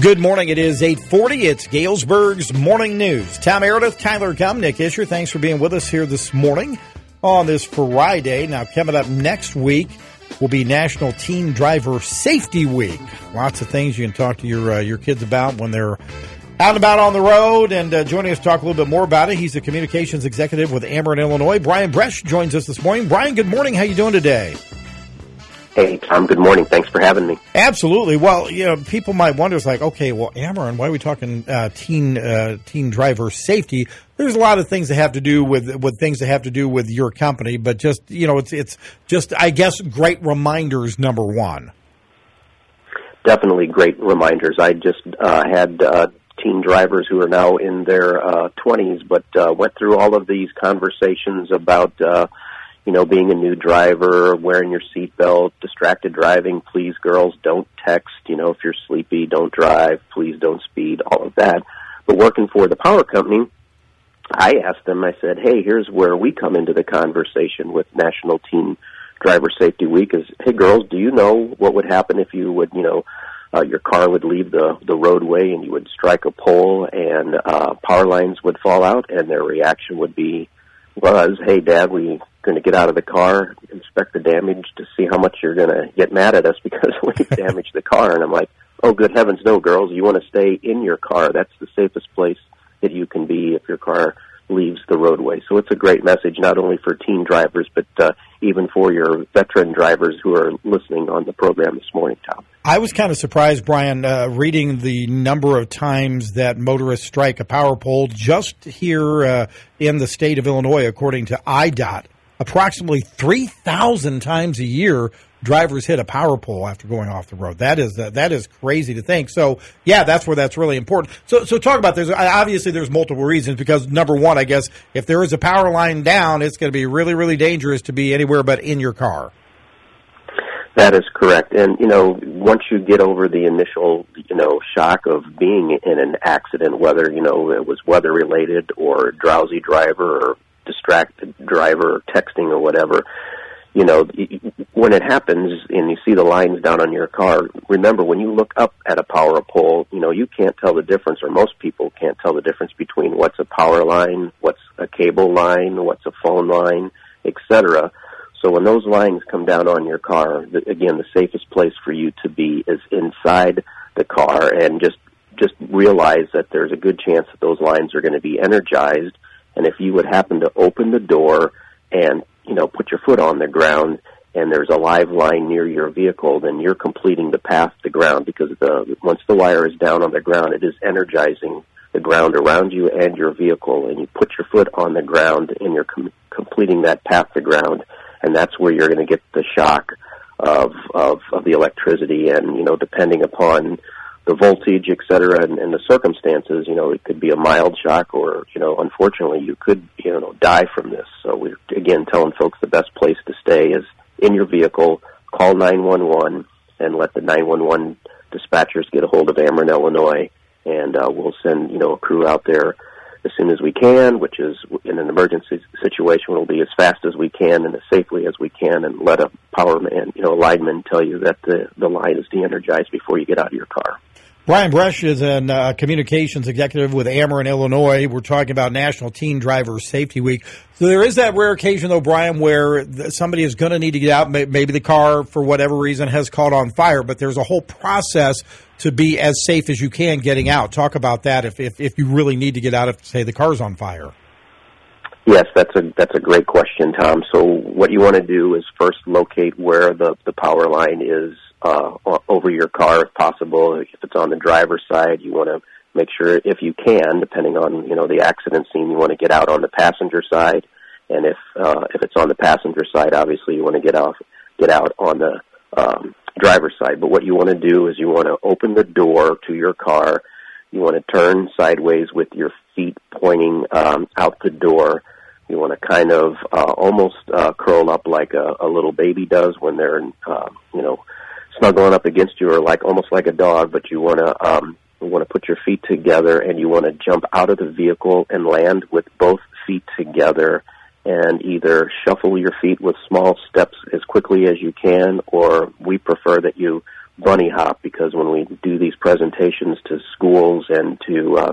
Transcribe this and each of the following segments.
Good morning. It is 8:40. It's Galesburg's Morning News. Tom Meredith, Tyler Gum, Nick Isher. Thanks for being with us here this morning on this Friday. Now, coming up next week will be National Teen Driver Safety Week. Lots of things you can talk to your kids about when they're out and about on the road. And joining us to talk a little bit more about it, he's the communications executive with Ameren, Illinois. Brian Bresch joins us this morning. Brian, good morning. How you doing today? Hey, Tom, good morning. Thanks for having me. Absolutely. Well, people might wonder, it's like, okay, well, Ameren, why are we talking teen driver safety? There's a lot of things that have to do with things that have to do with your company, but just, it's just, I guess, great reminders, number one. Definitely great reminders. I just had teen drivers who are now in their 20s, but went through all of these conversations about being a new driver, wearing your seatbelt, distracted driving, please, girls, don't text, if you're sleepy, don't drive, please don't speed, all of that. But working for the power company, I asked them, I said, hey, here's where we come into the conversation with National Teen Driver Safety Week is, hey, girls, do you know what would happen if you would, your car would leave the roadway and you would strike a pole and power lines would fall out? And their reaction was, hey, Dad, we're going to get out of the car, inspect the damage to see how much you're going to get mad at us because we've damaged the car. And I'm like, oh, good heavens, no, girls, you want to stay in your car. That's the safest place that you can be if your car leaves the roadway. So it's a great message, not only for teen drivers, but even for your veteran drivers who are listening on the program this morning, Tom. I was kind of surprised, Brian, reading the number of times that motorists strike a power pole just here in the state of Illinois, according to IDOT. Approximately 3,000 times a year, drivers hit a power pole after going off the road. That is crazy to think. So, yeah, that's where that's really important. So talk about this. Obviously, there's multiple reasons because, number one, I guess, if there is a power line down, it's going to be really, really dangerous to be anywhere but in your car. That is correct. And, once you get over the initial, shock of being in an accident, whether, it was weather-related or drowsy driver or distracted driver or texting or whatever, when it happens and you see the lines down on your car, remember, when you look up at a power pole, you can't tell the difference, or most people can't tell the difference between what's a power line, what's a cable line, what's a phone line, etc. So when those lines come down on your car, again, the safest place for you to be is inside the car, and just realize that there's a good chance that those lines are going to be energized. And if you would happen to open the door and, put your foot on the ground and there's a live line near your vehicle, then you're completing the path to ground, because once the wire is down on the ground, it is energizing the ground around you and your vehicle, and you put your foot on the ground and you're completing that path to ground, and that's where you're going to get the shock of the electricity. And, depending upon the voltage, et cetera, and the circumstances, it could be a mild shock, or, unfortunately, you could, die from this. So we're, again, telling folks the best place to stay is in your vehicle. Call 911 and let the 911 dispatchers get a hold of Ameren, Illinois, and we'll send, a crew out there as soon as we can, which is in an emergency situation, we'll be as fast as we can and as safely as we can, and let a power man, a lineman tell you that the line is de-energized before you get out of your car. Brian Bresch is a communications executive with Ameren, Illinois. We're talking about National Teen Driver Safety Week. So there is that rare occasion, though, Brian, where somebody is going to need to get out. Maybe the car, for whatever reason, has caught on fire, but there's a whole process to be as safe as you can getting out. Talk about that if you really need to get out if, say, the car's on fire. Yes, that's a great question, Tom. So what you want to do is first locate where the power line is over your car, if possible. If it's on the driver's side, you want to make sure, if you can, depending on the accident scene, you want to get out on the passenger side. And if it's on the passenger side, obviously you want to get out on the driver's side. But what you want to do is you want to open the door to your car. You want to turn sideways with your feet pointing out the door. You want to kind of almost curl up like a little baby does when they're snuggling up against you, or almost like a dog. But you want to put your feet together, and you want to jump out of the vehicle and land with both feet together, and either shuffle your feet with small steps as quickly as you can, or we prefer that you bunny hop, because when we do these presentations to schools and to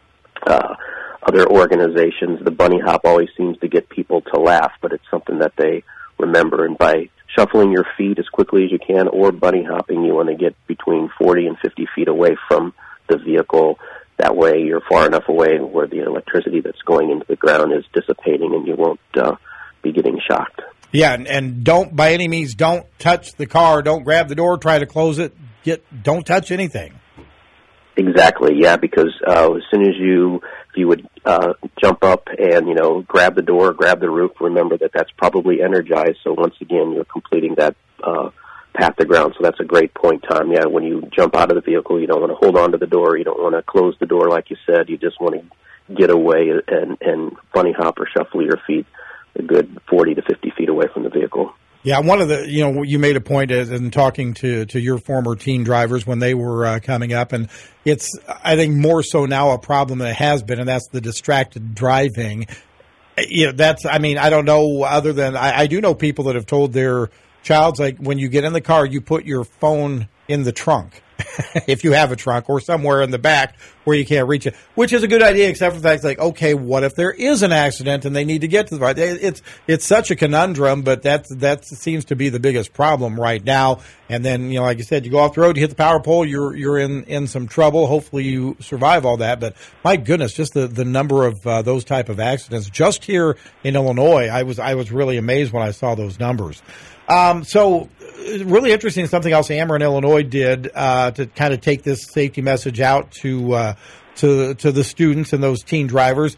other organizations, the bunny hop always seems to get people to laugh, but it's something that they remember. And by shuffling your feet as quickly as you can, or bunny hopping, you want to get between 40 and 50 feet away from the vehicle. That way you're far enough away where the electricity that's going into the ground is dissipating, and you won't be getting shocked. Yeah, and don't, by any means, don't touch the car. Don't grab the door, try to close it. Don't touch anything. Exactly, yeah, because as soon as you would jump up and, grab the door, grab the roof, remember that that's probably energized. So once again, you're completing that path to ground. So that's a great point, Tom. Yeah, when you jump out of the vehicle, you don't want to hold on to the door. You don't want to close the door, like you said. You just want to get away and bunny hop or shuffle your feet a good 40 to 50 feet away from the vehicle. Yeah, one of the, you made a point in talking to your former teen drivers when they were coming up, and it's, I think, more so now a problem than it has been, and that's the distracted driving. That's, I don't know, other than, I do know people that have told their child's, like, when you get in the car, you put your phone in the trunk, if you have a trunk, or somewhere in the back where you can't reach it, which is a good idea, except for the fact, like, okay, what if there is an accident and they need to get to the right? It's such a conundrum, but that seems to be the biggest problem right now. And then, like you said, you go off the road, you hit the power pole, you're in some trouble. Hopefully you survive all that. But my goodness, just the number of those type of accidents just here in Illinois, I was really amazed when I saw those numbers. So really interesting. Something else Ameren, Illinois did to kind of take this safety message out to the students and those teen drivers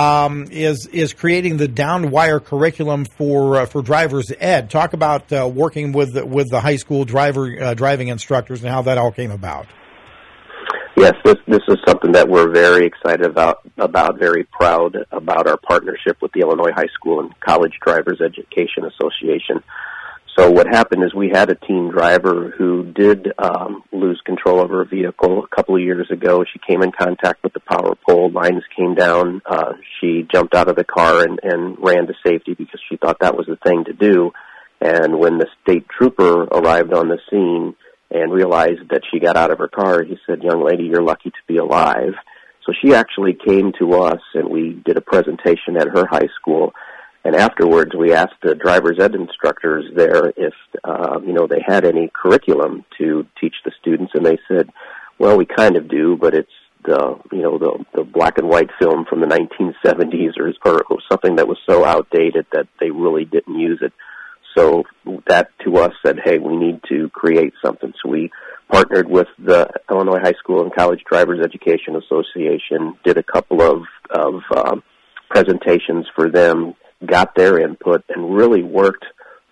is creating the down-wire curriculum for driver's ed. Talk about working with the high school driving instructors and how that all came about. Yes, this is something that we're very excited about, very proud about our partnership with the Illinois High School and College Drivers Education Association. So what happened is we had a teen driver who did lose control of her vehicle a couple of years ago. She came in contact with the power pole. Lines came down. She jumped out of the car and ran to safety because she thought that was the thing to do. And when the state trooper arrived on the scene and realized that she got out of her car, he said, "Young lady, you're lucky to be alive." So she actually came to us, and we did a presentation at her high school. And afterwards, we asked the driver's ed instructors there if, they had any curriculum to teach the students. And they said, well, we kind of do, but it's the black and white film from the 1970s or something that was so outdated that they really didn't use it. So that to us said, hey, we need to create something. So we partnered with the Illinois High School and College Drivers Education Association, did a couple of presentations for them, got their input, and really worked,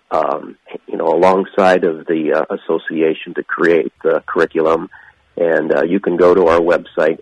alongside of the association to create the curriculum. And you can go to our website,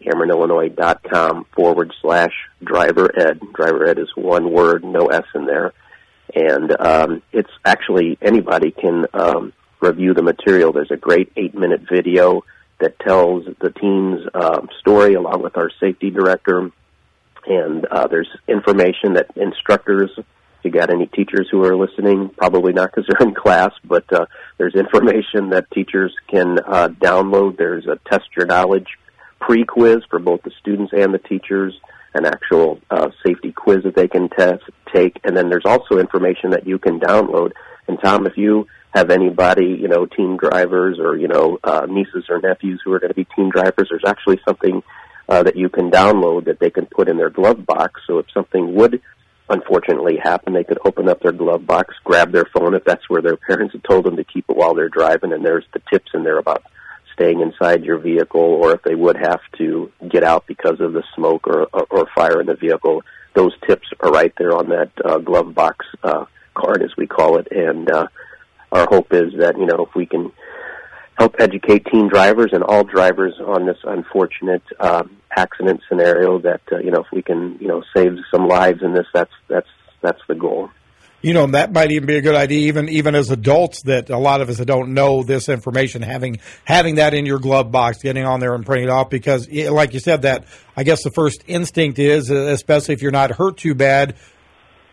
AmerenIllinois.com/driver ed. Driver ed is one word, no S in there. And it's actually, anybody can review the material. There's a great 8-minute video that tells the team's story along with our safety director. And there's information that instructors, if you got any teachers who are listening, probably not because they're in class, but there's information that teachers can download. There's a test your knowledge pre-quiz for both the students and the teachers, an actual safety quiz that they can take. And then there's also information that you can download. And Tom, if you have anybody, teen drivers or, nieces or nephews who are going to be teen drivers, there's actually something that you can download that they can put in their glove box. So if something would unfortunately happen, they could open up their glove box, grab their phone if that's where their parents had told them to keep it while they're driving, and there's the tips in there about staying inside your vehicle, or if they would have to get out because of the smoke or fire in the vehicle. Those tips are right there on that glove box card, as we call it. And our hope is that, if we can help educate teen drivers and all drivers on this unfortunate accident scenario, that if we can save some lives in this, that's the goal. That might even be a good idea, even as adults, that a lot of us that don't know this information, having that in your glove box, getting on there and printing it off, because like you said, that I guess the first instinct is, especially if you're not hurt too bad,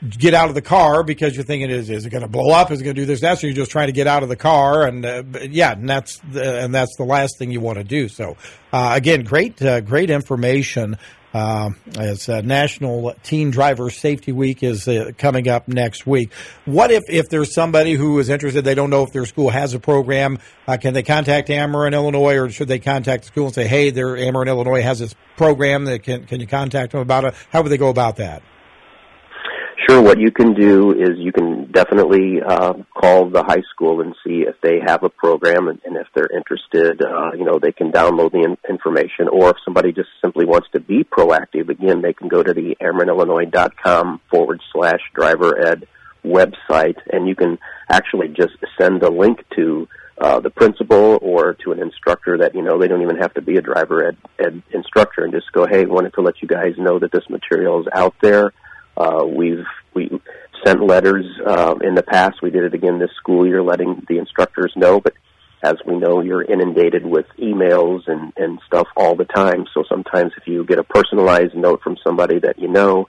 get out of the car because you're thinking, is it going to blow up? Is it going to do this? That? So you're just trying to get out of the car, and that's the last thing you want to do. So again, great information. As National Teen Driver Safety Week is coming up next week. What if there's somebody who is interested, they don't know if their school has a program, can they contact Ameren, Illinois, or should they contact the school and say, hey, Ameren, Illinois has this program, that can you contact them about it? How would they go about that? Sure. What you can do is you can definitely call the high school and see if they have a program, and if they're interested, they can download the information. Or if somebody just simply wants to be proactive, again, they can go to the AmerenIllinois.com/driver ed website, and you can actually just send a link to the principal or to an instructor that, they don't even have to be a driver ed instructor, and just go, hey, wanted to let you guys know that this material is out there. We sent letters in the past. We did it again this school year, letting the instructors know. But as we know, you're inundated with emails and stuff all the time. So sometimes if you get a personalized note from somebody that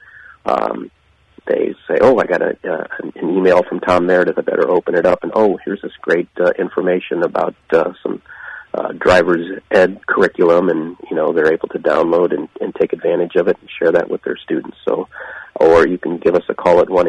they say, oh, I got an email from Tom Meredith. I better open it up. And, oh, here's this great information about some driver's ed curriculum, and they're able to download and take advantage of it and share that with their students. So, or you can give us a call at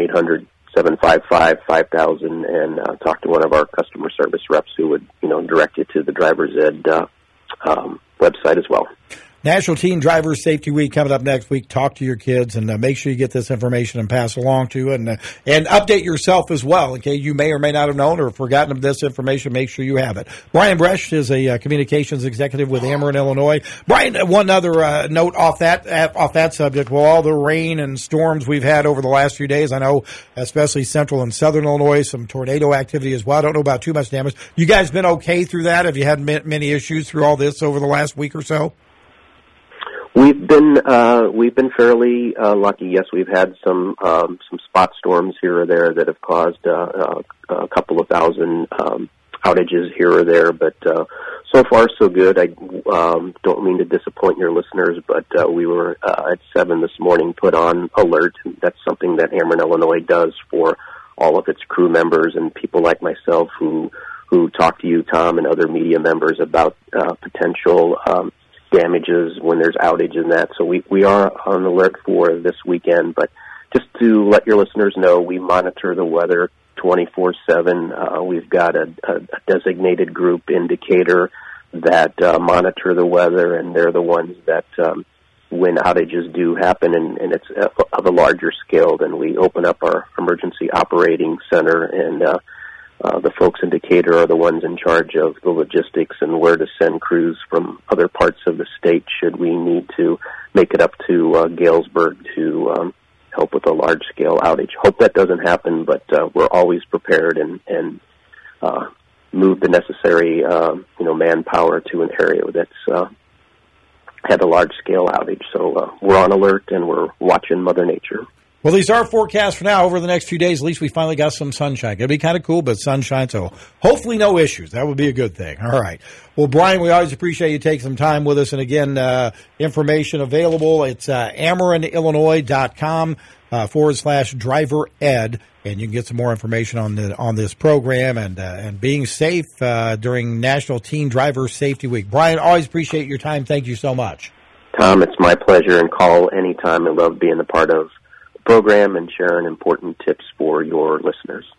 1-800-755-5000 and talk to one of our customer service reps who would direct you to the driver's ed website as well. National Teen Driver Safety Week coming up next week. Talk to your kids and make sure you get this information and pass along to, and update yourself as well. Okay, you may or may not have known or forgotten of this information. Make sure you have it. Brian Bresch is a communications executive with Ameren, Illinois. Brian, one other note off that subject. Well, all the rain and storms we've had over the last few days, I know, especially central and southern Illinois, some tornado activity as well. I don't know about too much damage. You guys been okay through that? Have you had many issues through all this over the last week or so? We've been fairly lucky. Yes, we've had some spot storms here or there that have caused a couple of thousand outages here or there, but so far so good. I don't mean to disappoint your listeners, but we were at 7 this morning put on alert. That's something that Ameren, Illinois does for all of its crew members and people like myself who talk to you, Tom, and other media members about potential damages when there's outage and that. So we are on alert for this weekend, but just to let your listeners know, we monitor the weather 24/7. We've got a designated group indicator that monitor the weather, and they're the ones that when outages do happen, and it's of a larger scale, then we open up our emergency operating center, and the folks in Decatur are the ones in charge of the logistics and where to send crews from other parts of the state should we need to make it up to Galesburg to help with a large-scale outage. Hope that doesn't happen, but we're always prepared and move the necessary manpower to an area that's had a large-scale outage. So we're on alert, and we're watching Mother Nature. Well, these are forecasts for now. Over the next few days, at least we finally got some sunshine. It'll be kind of cool, but sunshine, so hopefully no issues. That would be a good thing. All right. Well, Brian, we always appreciate you taking some time with us. And again, information available. It's AmerenIllinois.com /driver ed. And you can get some more information on this program and being safe during National Teen Driver Safety Week. Brian, always appreciate your time. Thank you so much. Tom, it's my pleasure, and call anytime. I love being a part of program and sharing important tips for your listeners.